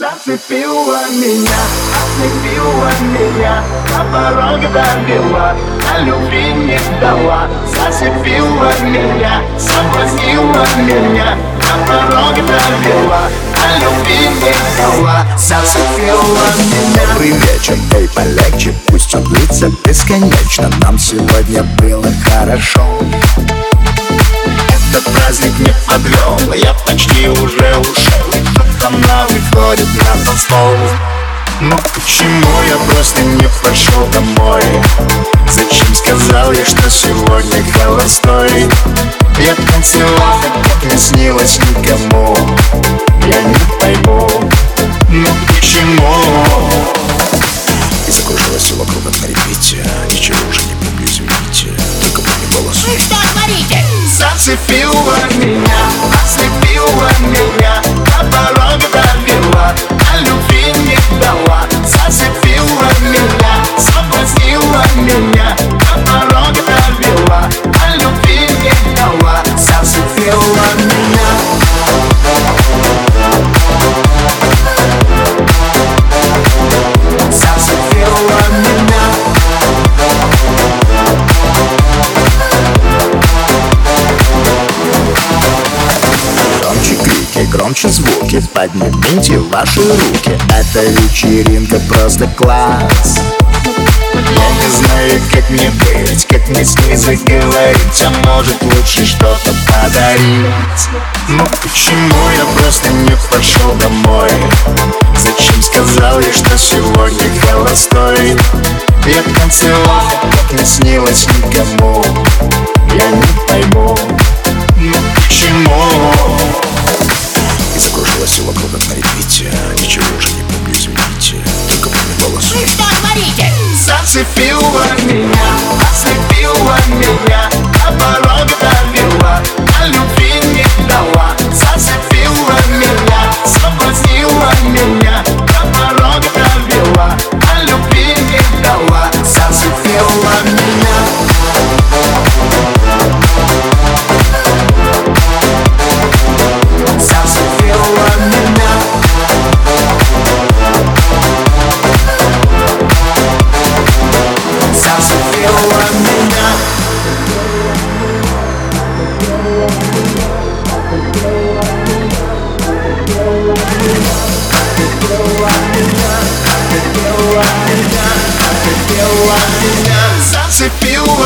Зацепила меня, ослепила меня, на порог довела, а любви не дала. Зацепила меня, соблазнила меня, на порог довела, а любви не дала. Зацепила меня. Добрый вечер, эй, полегче, пусть он длится бесконечно. Нам сегодня было хорошо. Этот праздник не подвел, я почти уже ушел. Она выходит на танцпол. Но почему я просто не пошел домой? Зачем сказал я, что сегодня холостой? Я танцевал, как не снилось никому. Я не пойму, ну почему? И закружилось все вокруг от репите. Ничего уже не помню, извините. Только помню голос. Вы что творите? Зацепила меня, ослепила меня, на порог довела, а любви не дала. Зацепила меня, соблазнила меня, на порог довела, а любви не дала. Зацепила меня. Зацепила меня. Громче крики, громче звуки, поднимите ваши руки. Эта вечеринка просто класс. Я не знаю, как мне быть, как мне с ней заговорить, а может лучше что-то подарить. Ну почему я просто не пошел домой? Зачем сказал я, что сегодня холостой? Я танцевал, как не снилось никому. Я не пойму, ну почему? И закружилось все вокруг от репите. Ничего уже не помню, извините. Только помню голос. Вы что творите? Зацепила меня, ослепила меня, на порог довела, а любви не дала. Зацепила меня, соблазнила меня, на порог довела, а любви не дала. Зацепила меня. Зацепила меня. Зацепила меня. Зацепила